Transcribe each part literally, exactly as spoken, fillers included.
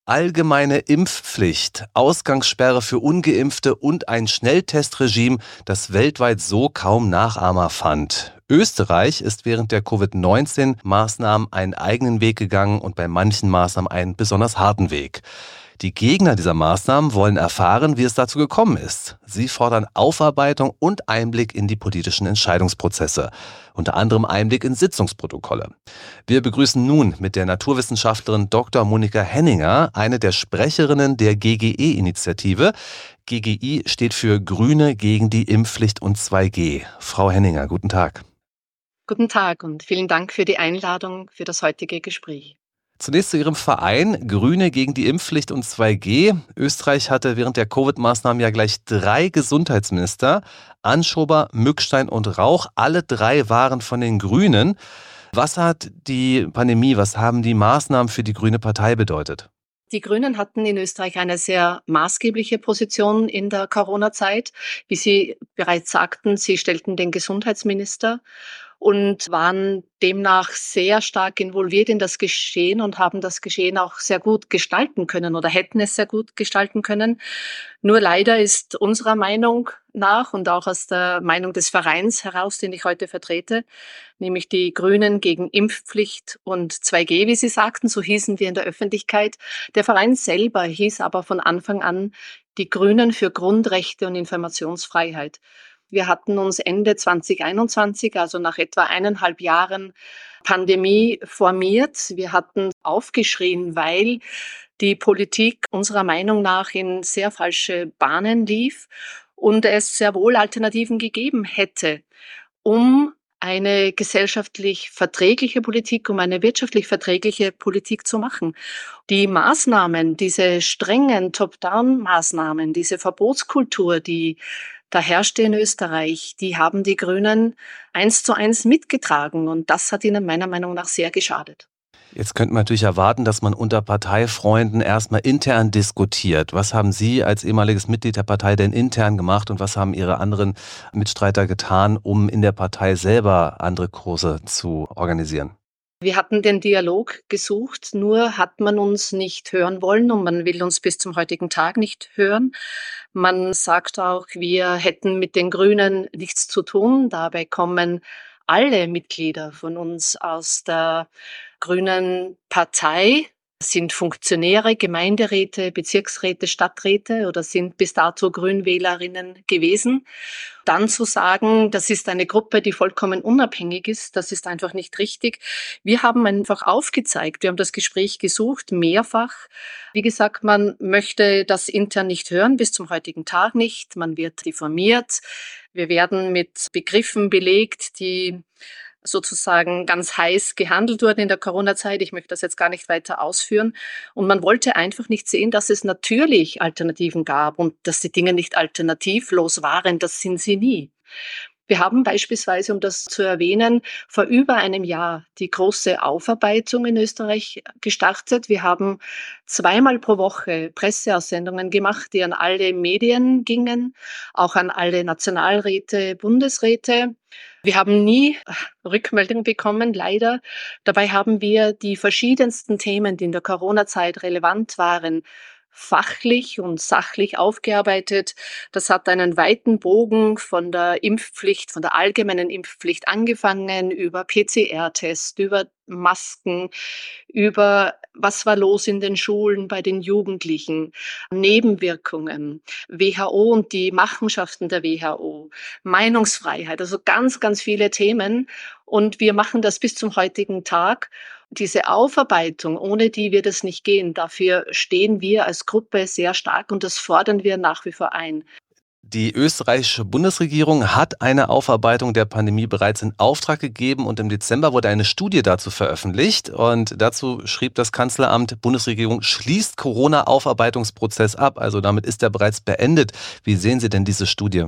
Allgemeine Impfpflicht, Ausgangssperre für Ungeimpfte und ein Schnelltestregime, das weltweit so kaum Nachahmer fand. Österreich ist während der Covid neunzehn Maßnahmen einen eigenen Weg gegangen und bei manchen Maßnahmen einen besonders harten Weg. Die Gegner dieser Maßnahmen wollen erfahren, wie es dazu gekommen ist. Sie fordern Aufarbeitung und Einblick in die politischen Entscheidungsprozesse, unter anderem Einblick in Sitzungsprotokolle. Wir begrüßen nun mit der Naturwissenschaftlerin Doktor Monika Henninger, eine der Sprecherinnen der G G E-Initiative. G G I steht für Grüne gegen die Impfpflicht und zwei G. Frau Henninger, guten Tag. Guten Tag und vielen Dank für die Einladung für das heutige Gespräch. Zunächst zu Ihrem Verein Grüne gegen die Impfpflicht und zwei G. Österreich hatte während der Covid-Maßnahmen ja gleich drei Gesundheitsminister. Anschober, Mückstein und Rauch. Alle drei waren von den Grünen. Was hat die Pandemie, was haben die Maßnahmen für die Grüne Partei bedeutet? Die Grünen hatten in Österreich eine sehr maßgebliche Position in der Corona-Zeit. Wie Sie bereits sagten, sie stellten den Gesundheitsminister und waren demnach sehr stark involviert in das Geschehen und haben das Geschehen auch sehr gut gestalten können oder hätten es sehr gut gestalten können. Nur leider ist unserer Meinung nach und auch aus der Meinung des Vereins heraus, den ich heute vertrete, nämlich die Grünen gegen Impfpflicht und zwei G, wie Sie sagten, so hießen wir in der Öffentlichkeit. Der Verein selber hieß aber von Anfang an die Grünen für Grundrechte und Informationsfreiheit. Wir hatten uns Ende zwanzig einundzwanzig, also nach etwa eineinhalb Jahren Pandemie, formiert. Wir hatten aufgeschrien, weil die Politik unserer Meinung nach in sehr falsche Bahnen lief und es sehr wohl Alternativen gegeben hätte, um eine gesellschaftlich verträgliche Politik, um eine wirtschaftlich verträgliche Politik zu machen. Die Maßnahmen, diese strengen Top-Down-Maßnahmen, diese Verbotskultur, die da herrschte in Österreich, die haben die Grünen eins zu eins mitgetragen und das hat ihnen meiner Meinung nach sehr geschadet. Jetzt könnte man natürlich erwarten, dass man unter Parteifreunden erstmal intern diskutiert. Was haben Sie als ehemaliges Mitglied der Partei denn intern gemacht und was haben Ihre anderen Mitstreiter getan, um in der Partei selber andere Kurse zu organisieren? Wir hatten den Dialog gesucht, nur hat man uns nicht hören wollen und man will uns bis zum heutigen Tag nicht hören. Man sagt auch, wir hätten mit den Grünen nichts zu tun. Dabei kommen alle Mitglieder von uns aus der Grünen Partei, sind Funktionäre, Gemeinderäte, Bezirksräte, Stadträte oder sind bis dato Grünwählerinnen gewesen. Dann zu sagen, das ist eine Gruppe, die vollkommen unabhängig ist, das ist einfach nicht richtig. Wir haben einfach aufgezeigt, wir haben das Gespräch gesucht, mehrfach. Wie gesagt, man möchte das intern nicht hören, bis zum heutigen Tag nicht. Man wird diffamiert. Wir werden mit Begriffen belegt, die sozusagen ganz heiß gehandelt wurden in der Corona-Zeit. Ich möchte das jetzt gar nicht weiter ausführen. Und man wollte einfach nicht sehen, dass es natürlich Alternativen gab und dass die Dinge nicht alternativlos waren. Das sind sie nie. Wir haben beispielsweise, um das zu erwähnen, vor über einem Jahr die große Aufarbeitung in Österreich gestartet. Wir haben zweimal pro Woche Presseaussendungen gemacht, die an alle Medien gingen, auch an alle Nationalräte, Bundesräte. Wir haben nie Rückmeldung bekommen, leider. Dabei haben wir die verschiedensten Themen, die in der Corona-Zeit relevant waren, fachlich und sachlich aufgearbeitet. Das hat einen weiten Bogen von der Impfpflicht, von der allgemeinen Impfpflicht angefangen, über P C R-Test, über Masken, über was war los in den Schulen bei den Jugendlichen, Nebenwirkungen, W H O und die Machenschaften der W H O, Meinungsfreiheit, also ganz, ganz viele Themen. Und wir machen das bis zum heutigen Tag. Diese Aufarbeitung, ohne die wird es nicht gehen. Dafür stehen wir als Gruppe sehr stark und das fordern wir nach wie vor ein. Die österreichische Bundesregierung hat eine Aufarbeitung der Pandemie bereits in Auftrag gegeben und im Dezember wurde eine Studie dazu veröffentlicht und dazu schrieb das Kanzleramt, Bundesregierung schließt Corona-Aufarbeitungsprozess ab, also damit ist er bereits beendet. Wie sehen Sie denn diese Studie?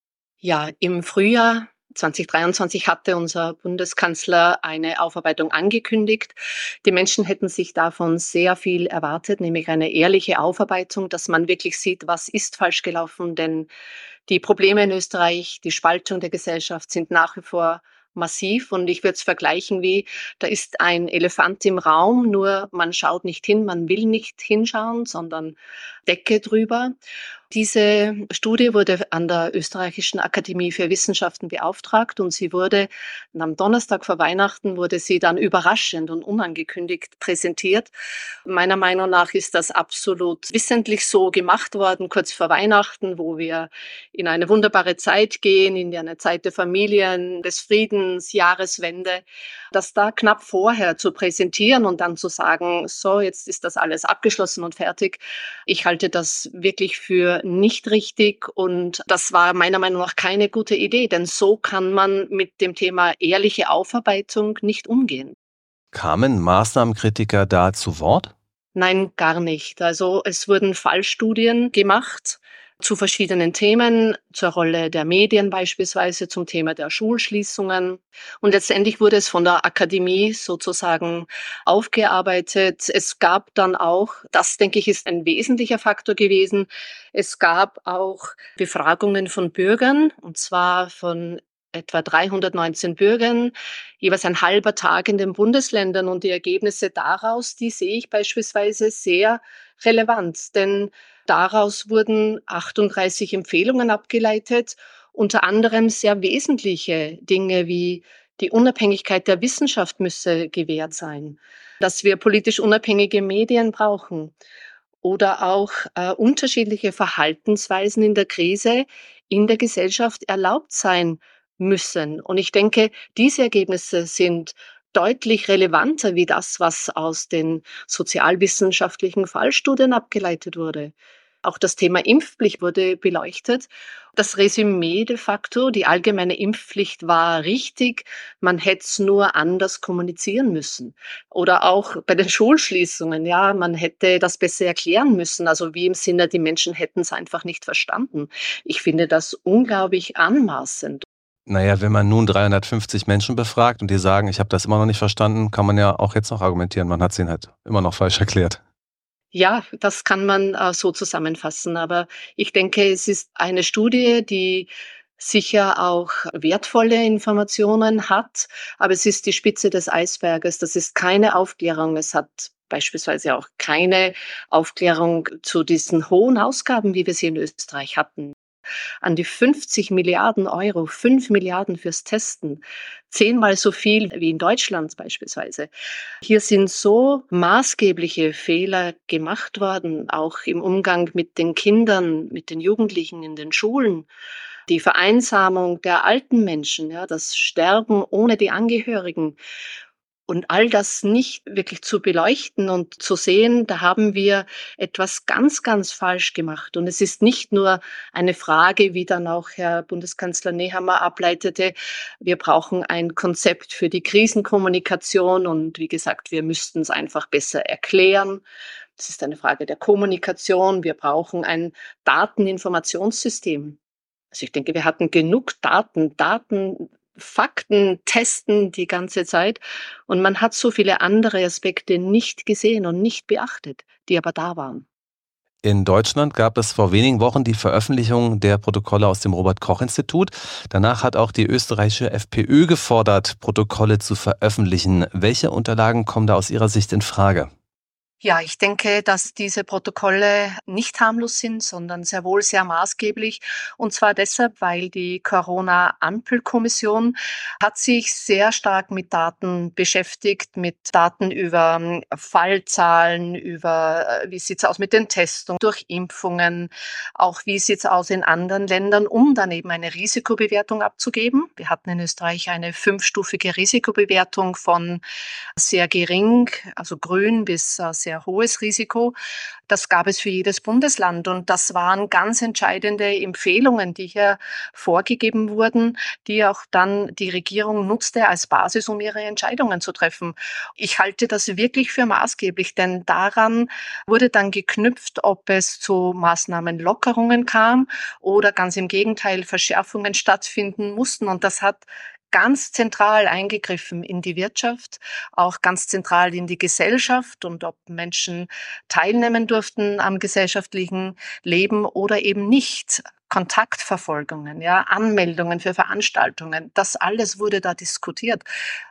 Ja, im Frühjahr zwanzig dreiundzwanzig hatte unser Bundeskanzler eine Aufarbeitung angekündigt. Die Menschen hätten sich davon sehr viel erwartet, nämlich eine ehrliche Aufarbeitung, dass man wirklich sieht, was ist falsch gelaufen, denn die Probleme in Österreich, die Spaltung der Gesellschaft sind nach wie vor massiv. Und ich würde es vergleichen wie, da ist ein Elefant im Raum, nur man schaut nicht hin, man will nicht hinschauen, sondern Decke drüber. Diese Studie wurde an der Österreichischen Akademie für Wissenschaften beauftragt und sie wurde am Donnerstag vor Weihnachten wurde sie dann überraschend und unangekündigt präsentiert. Meiner Meinung nach ist das absolut wissentlich so gemacht worden, kurz vor Weihnachten, wo wir in eine wunderbare Zeit gehen, in eine Zeit der Familien, des Friedens, Jahreswende. Das da knapp vorher zu präsentieren und dann zu sagen, so, jetzt ist das alles abgeschlossen und fertig. Ich halte das wirklich für nicht richtig und das war meiner Meinung nach keine gute Idee, denn so kann man mit dem Thema ehrliche Aufarbeitung nicht umgehen. Kamen Maßnahmenkritiker da zu Wort? Nein, gar nicht. Also es wurden Fallstudien gemacht zu verschiedenen Themen, zur Rolle der Medien beispielsweise, zum Thema der Schulschließungen. Und letztendlich wurde es von der Akademie sozusagen aufgearbeitet. Es gab dann auch, das denke ich, ist ein wesentlicher Faktor gewesen, es gab auch Befragungen von Bürgern, und zwar von etwa dreihundertneunzehn Bürgern, jeweils ein halber Tag in den Bundesländern. Und die Ergebnisse daraus, die sehe ich beispielsweise sehr relevant, denn daraus wurden achtunddreißig Empfehlungen abgeleitet, unter anderem sehr wesentliche Dinge wie die Unabhängigkeit der Wissenschaft müsse gewährt sein, dass wir politisch unabhängige Medien brauchen oder auch äh, unterschiedliche Verhaltensweisen in der Krise in der Gesellschaft erlaubt sein müssen. Und ich denke, diese Ergebnisse sind deutlich relevanter wie das, was aus den sozialwissenschaftlichen Fallstudien abgeleitet wurde. Auch das Thema Impfpflicht wurde beleuchtet. Das Resümee de facto, die allgemeine Impfpflicht war richtig, man hätte es nur anders kommunizieren müssen. Oder auch bei den Schulschließungen, ja, man hätte das besser erklären müssen, also wie im Sinne, die Menschen hätten es einfach nicht verstanden. Ich finde das unglaublich anmaßend. Naja, wenn man nun dreihundertfünfzig Menschen befragt und die sagen, ich habe das immer noch nicht verstanden, kann man ja auch jetzt noch argumentieren, man hat es ihnen halt immer noch falsch erklärt. Ja, das kann man äh, so zusammenfassen. Aber ich denke, es ist eine Studie, die sicher auch wertvolle Informationen hat, aber es ist die Spitze des Eisberges. Das ist keine Aufklärung. Es hat beispielsweise auch keine Aufklärung zu diesen hohen Ausgaben, wie wir sie in Österreich hatten. An die fünfzig Milliarden Euro, fünf Milliarden fürs Testen, zehnmal so viel wie in Deutschland beispielsweise. Hier sind so maßgebliche Fehler gemacht worden, auch im Umgang mit den Kindern, mit den Jugendlichen in den Schulen. Die Vereinsamung der alten Menschen, ja, das Sterben ohne die Angehörigen. Und all das nicht wirklich zu beleuchten und zu sehen, da haben wir etwas ganz, ganz falsch gemacht. Und es ist nicht nur eine Frage, wie dann auch Herr Bundeskanzler Nehammer ableitete, wir brauchen ein Konzept für die Krisenkommunikation und wie gesagt, wir müssten es einfach besser erklären. Es ist eine Frage der Kommunikation. Wir brauchen ein Dateninformationssystem. Also ich denke, wir hatten genug Daten, Daten, Fakten testen die ganze Zeit und man hat so viele andere Aspekte nicht gesehen und nicht beachtet, die aber da waren. In Deutschland gab es vor wenigen Wochen die Veröffentlichung der Protokolle aus dem Robert-Koch-Institut. Danach hat auch die österreichische FPÖ gefordert, Protokolle zu veröffentlichen. Welche Unterlagen kommen da aus Ihrer Sicht in Frage? Ja, ich denke, dass diese Protokolle nicht harmlos sind, sondern sehr wohl sehr maßgeblich. Und zwar deshalb, weil die Corona-Ampelkommission hat sich sehr stark mit Daten beschäftigt, mit Daten über ähm, Fallzahlen, über äh, wie sieht's aus mit den Testungen, durch Impfungen, auch wie sieht's aus in anderen Ländern, um dann eben eine Risikobewertung abzugeben. Wir hatten in Österreich eine fünfstufige Risikobewertung von sehr gering, also grün bis äh, sehr hohes Risiko. Das gab es für jedes Bundesland und das waren ganz entscheidende Empfehlungen, die hier vorgegeben wurden, die auch dann die Regierung nutzte als Basis, um ihre Entscheidungen zu treffen. Ich halte das wirklich für maßgeblich, denn daran wurde dann geknüpft, ob es zu Maßnahmenlockerungen kam oder ganz im Gegenteil Verschärfungen stattfinden mussten. Und das hat ganz zentral eingegriffen in die Wirtschaft, auch ganz zentral in die Gesellschaft und ob Menschen teilnehmen durften am gesellschaftlichen Leben oder eben nicht. Kontaktverfolgungen, ja, Anmeldungen für Veranstaltungen, das alles wurde da diskutiert.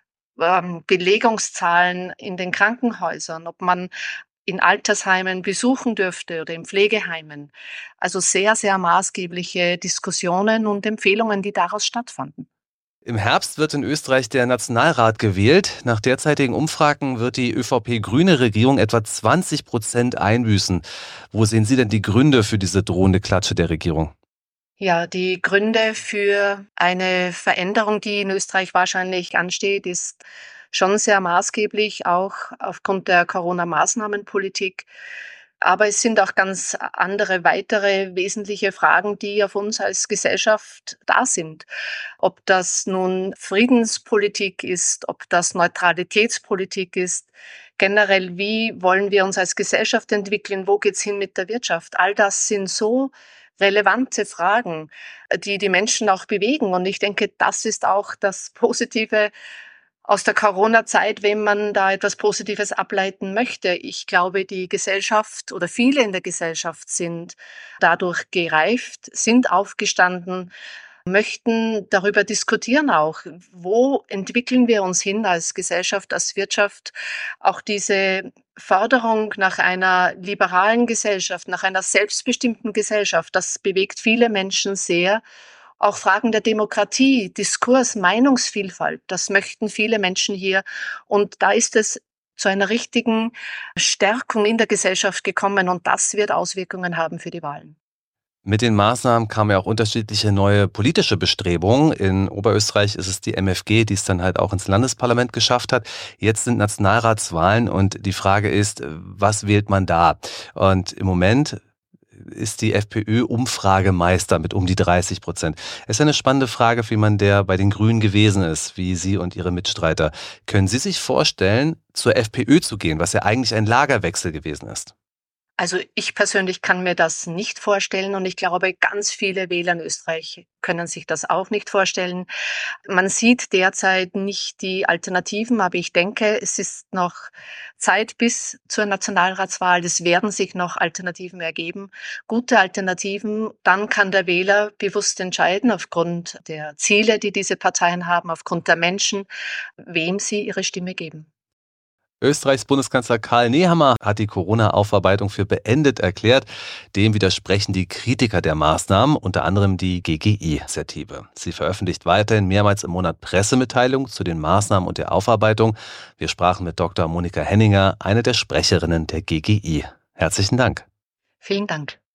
Ähm, Belegungszahlen in den Krankenhäusern, ob man in Altersheimen besuchen dürfte oder in Pflegeheimen. Also sehr, sehr maßgebliche Diskussionen und Empfehlungen, die daraus stattfanden. Im Herbst wird in Österreich der Nationalrat gewählt. Nach derzeitigen Umfragen wird die ÖVP-grüne Regierung etwa zwanzig Prozent einbüßen. Wo sehen Sie denn die Gründe für diese drohende Klatsche der Regierung? Ja, die Gründe für eine Veränderung, die in Österreich wahrscheinlich ansteht, ist schon sehr maßgeblich, auch aufgrund der Corona-Maßnahmenpolitik. Aber es sind auch ganz andere weitere wesentliche Fragen, die auf uns als Gesellschaft da sind. Ob das nun Friedenspolitik ist, ob das Neutralitätspolitik ist, generell, wie wollen wir uns als Gesellschaft entwickeln, wo geht's hin mit der Wirtschaft? All das sind so relevante Fragen, die die Menschen auch bewegen. Und ich denke, das ist auch das Positive aus der Corona-Zeit, wenn man da etwas Positives ableiten möchte. Ich glaube, die Gesellschaft oder viele in der Gesellschaft sind dadurch gereift, sind aufgestanden, möchten darüber diskutieren auch, wo entwickeln wir uns hin als Gesellschaft, als Wirtschaft. Auch diese Forderung nach einer liberalen Gesellschaft, nach einer selbstbestimmten Gesellschaft, das bewegt viele Menschen sehr. Auch Fragen der Demokratie, Diskurs, Meinungsvielfalt, das möchten viele Menschen hier. Und da ist es zu einer richtigen Stärkung in der Gesellschaft gekommen und das wird Auswirkungen haben für die Wahlen. Mit den Maßnahmen kamen ja auch unterschiedliche neue politische Bestrebungen. In Oberösterreich ist es die M F G, die es dann halt auch ins Landesparlament geschafft hat. Jetzt sind Nationalratswahlen und die Frage ist, was wählt man da? Und im Moment ist die FPÖ Umfragemeister mit um die dreißig Prozent. Es ist eine spannende Frage für jemanden, der bei den Grünen gewesen ist, wie Sie und Ihre Mitstreiter. Können Sie sich vorstellen, zur FPÖ zu gehen, was ja eigentlich ein Lagerwechsel gewesen ist? Also ich persönlich kann mir das nicht vorstellen und ich glaube, ganz viele Wähler in Österreich können sich das auch nicht vorstellen. Man sieht derzeit nicht die Alternativen, aber ich denke, es ist noch Zeit bis zur Nationalratswahl. Es werden sich noch Alternativen ergeben, gute Alternativen. Dann kann der Wähler bewusst entscheiden, aufgrund der Ziele, die diese Parteien haben, aufgrund der Menschen, wem sie ihre Stimme geben. Österreichs Bundeskanzler Karl Nehammer hat die Corona-Aufarbeitung für beendet erklärt. Dem widersprechen die Kritiker der Maßnahmen, unter anderem die G G I-Initiative. Sie veröffentlicht weiterhin mehrmals im Monat Pressemitteilungen zu den Maßnahmen und der Aufarbeitung. Wir sprachen mit Doktor Monika Henninger, eine der Sprecherinnen der G G I. Herzlichen Dank. Vielen Dank.